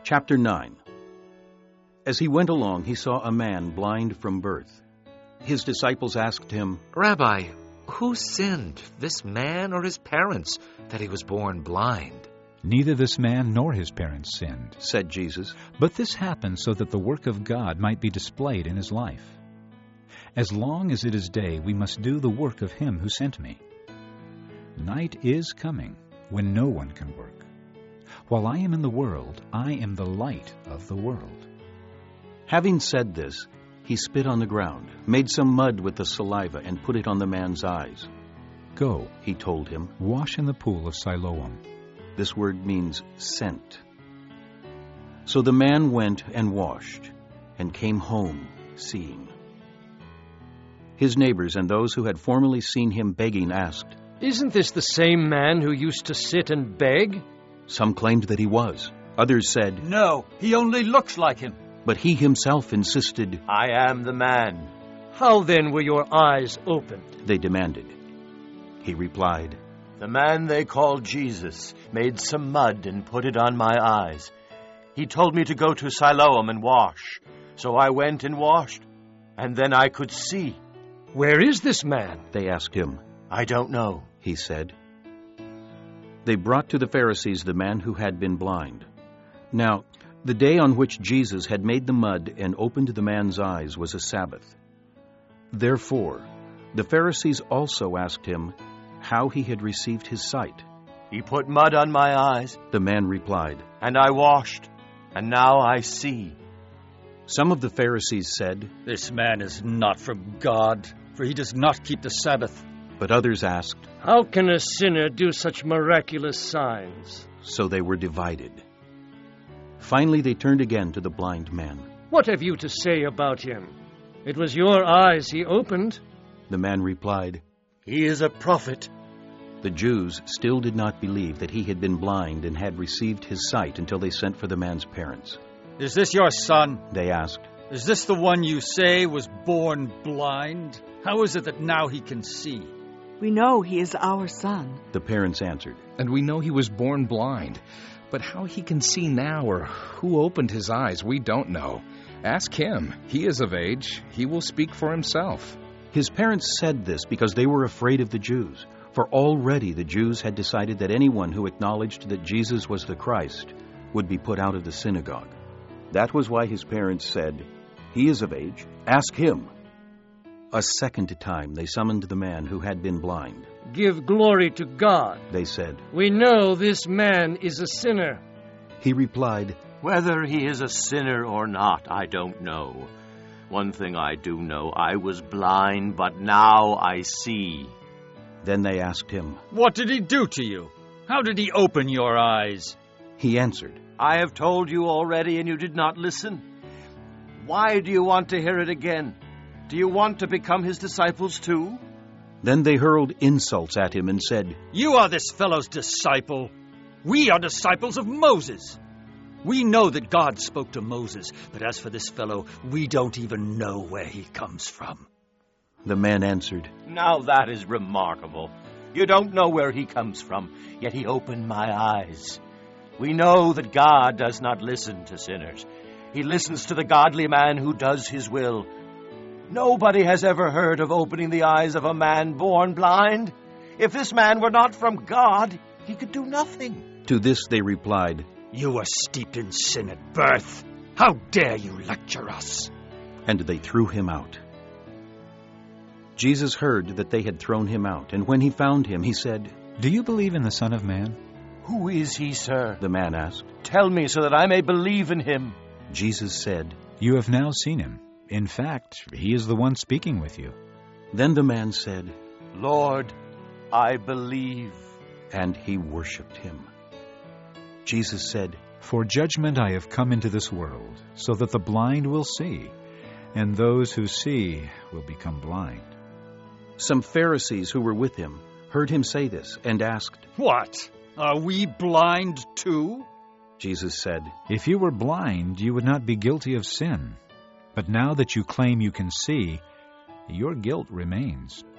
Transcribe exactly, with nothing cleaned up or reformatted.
Chapter nine. As he went along, he saw a man blind from birth. His disciples asked him, "Rabbi, who sinned, this man or his parents, that he was born blind?" "Neither this man nor his parents sinned," said Jesus. "but this happened so that the work of God might be displayed in his life. As long as it is day, we must do the work of him who sent me. Night is coming when no one can work. While I am in the world, I am the light of the world." Having said this, he spit on the ground, made some mud with the saliva, and put it on the man's eyes. "Go," he told him, "wash in the pool of Siloam." This word means sent. So the man went and washed, and came home seeing. His neighbors and those who had formerly seen him begging asked, "Isn't this the same man who used to sit and beg?" Some claimed that he was. Others said, "No, he only looks like him." But he himself insisted, "I am the man." "How then were your eyes opened?" they demanded. He replied, "The man they called Jesus made some mud and put it on my eyes. He told me to go to Siloam and wash. So I went and washed, and then I could see." "Where is this man?" they asked him. "I don't know," he said. They brought to the Pharisees the man who had been blind. Now, the day on which Jesus had made the mud and opened the man's eyes was a Sabbath. Therefore, the Pharisees also asked him how he had received his sight. "He put mud on my eyes," the man replied, "and I washed, and now I see." Some of the Pharisees said, "This man is not from God, for he does not keep the Sabbath." But others asked, "How can a sinner do such miraculous signs?" So they were divided. Finally they turned again to the blind man. "What have you to say about him? It was your eyes he opened." The man replied, "He is a prophet." The Jews still did not believe that he had been blind and had received his sight until they sent for the man's parents. "Is this your son?" they asked. "Is this the one you say was born blind? How is it that now he can see?" "We know he is our son," the parents answered. "And we know he was born blind. But how he can see now or who opened his eyes, we don't know. Ask him. He is of age. He will speak for himself." His parents said this because they were afraid of the Jews, for already the Jews had decided that anyone who acknowledged that Jesus was the Christ would be put out of the synagogue. That was why his parents said, "He is of age. Ask him." A second time they summoned the man who had been blind. "Give glory to God," they said. "We know this man is a sinner." He replied, "Whether he is a sinner or not, I don't know. One thing I do know, I was blind, but now I see." Then they asked him, "What did he do to you? How did he open your eyes?" He answered, "I have told you already, and you did not listen. Why do you want to hear it again? Do you want to become his disciples too?" Then they hurled insults at him and said, "You are this fellow's disciple. We are disciples of Moses. We know that God spoke to Moses, but as for this fellow, we don't even know where he comes from." The man answered, "Now that is remarkable. You don't know where he comes from, yet he opened my eyes. We know that God does not listen to sinners. He listens to the godly man who does his will. Nobody has ever heard of opening the eyes of a man born blind. If this man were not from God, he could do nothing." To this they replied, "You were steeped in sin at birth. How dare you lecture us?" And they threw him out. Jesus heard that they had thrown him out, and when he found him, he said, "Do you believe in the Son of Man?" "Who is he, sir?" the man asked. "Tell me so that I may believe in him." Jesus said, "You have now seen him. In fact, he is the one speaking with you." Then the man said, "Lord, I believe." And he worshipped him. Jesus said, "For judgment I have come into this world, so that the blind will see, and those who see will become blind." Some Pharisees who were with him heard him say this and asked, "What? Are we blind too?" Jesus said, "If you were blind, you would not be guilty of sin. But now that you claim you can see, your guilt remains."